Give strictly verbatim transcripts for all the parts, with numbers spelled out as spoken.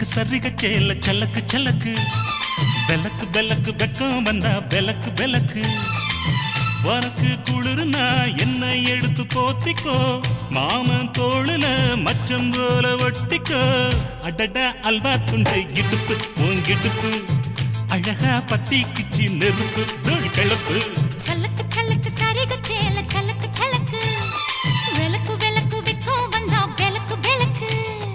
சரிக சேல சலக்கு சலக்கு பெலக்கு பெலக்கு வெக்கம் வந்தா பெலக்கு பெலக்கு உனக்கு குளிர்னா என்னை எடுத்து போத்திக்கோ மாமன் தோளுல மச்சம் போல ஒட்டிக்கோ அடடா அல்வா துண்டு இடுப்பு உங்கிடுப்பு அழகா பத்தி கிச்சி நெருப்பு தோள் கிளப்பு சலக்கு சலக்கு சரிக சேல சலக்கு சலக்கு வெலக்கு வெலக்கு வெக்கம் வந்தா பெலக்கு பெலக்கு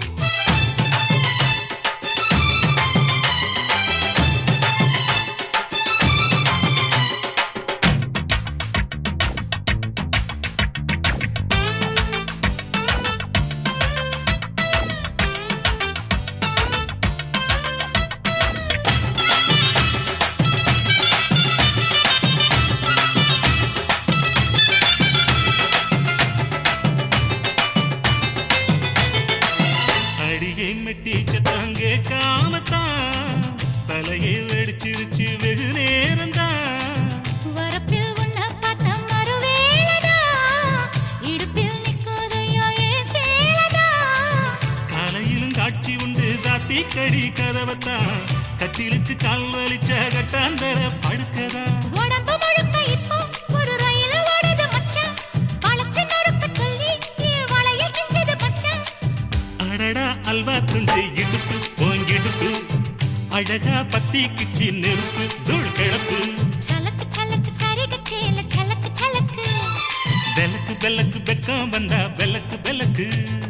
மெட்டிச்சத்தாங்கே காமத்தான் தலையை வெடிச்சிருச்சு வெகு நேரம்தான் வரப்பில் உன்ன பார்த்த மறுவேளதா இடுப்பில் நிற்கோதையோ ஏ சேலதா காலையிலும் காட்சி உண்டு சாத்தி கடி கதவத்தான் கட்டிலுக்கு கால் வலிச்ச கட்டாந்தர படுக்கதா உடம்பு முழுக்க இப்போ ஒரு ரயில் ஓடுது மச்சான் வளைச்சு நொறுக்க சொல்லி என் வளையில் கிஞ்சது மச்சான் அடடா அல்வா துண்டு இடுப்பு போங்கிடுப்பு அழகா பத்தி கிச்சி நெருப்பு தூள் கிளப்பு சலக்கு சலக்கு சரிக சேல சலக்கு சலக்கு பெலக்கு பெலக்கு வெக்கம் வந்தா பெலக்கு பெலக்கு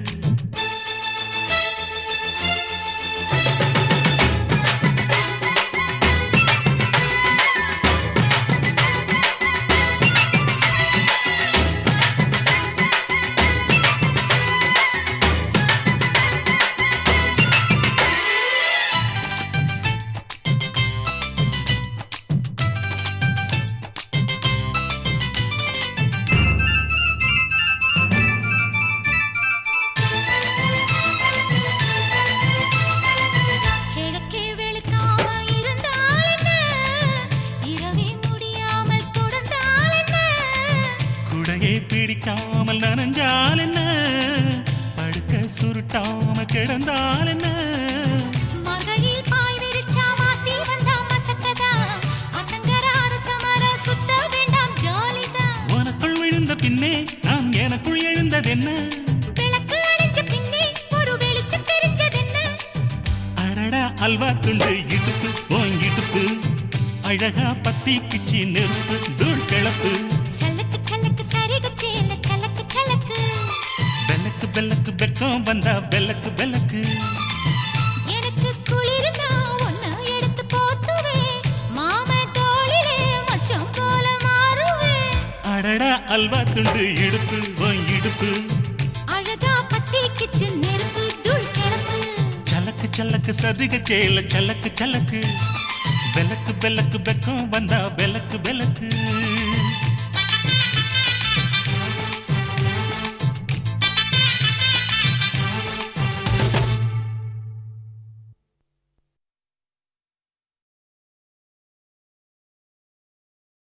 பிடிக்காமல் நனஞ்சால் என்ன படுக்க சுருட்டாம கிடந்தால் என்ன மகளில் பாய் விரிச்சா வாசி வந்தா மசக்கதா அத்தங்கரார சமர சுத்த வேண்டாம் ஜாலிதா உனக்குள் விழுந்த பின்னே நான் எனக்குள் எழுந்ததென்ன விளக்கு அணைஞ்ச பின்னே ஒரு வெளிச்சம் தெரிஞ்சதென்ன அடடா அல்வா துண்டு இடுப்பு போங்கிடுப்பு அழகா பத்தி கிச்சி நெருப்பு தூள் கிளப்பு சலக்கு சலக்கு சரிக சேல சலக்கு சலக்கு பெலக்கு பெலக்கு வெக்கம் வந்தா பெலக்கு பெலக்கு எனக்கு குளிர்னா ஒன்ன எடுத்து போத்துவே மாம தோளிலே மச்சம் போல மாறுவே அடடா அல்வா துண்டு இடுப்பு போங்கிடுப்பு அழகா பத்தி கிச்சு நெருப்பு தூள் கிளப்பு சலக்கு சலக்கு சரிக சேல சலக்கு சலக்கு பெலக்கு பெலக்கு வெக்கம் வந்தா பெலக்கு பெலக்கு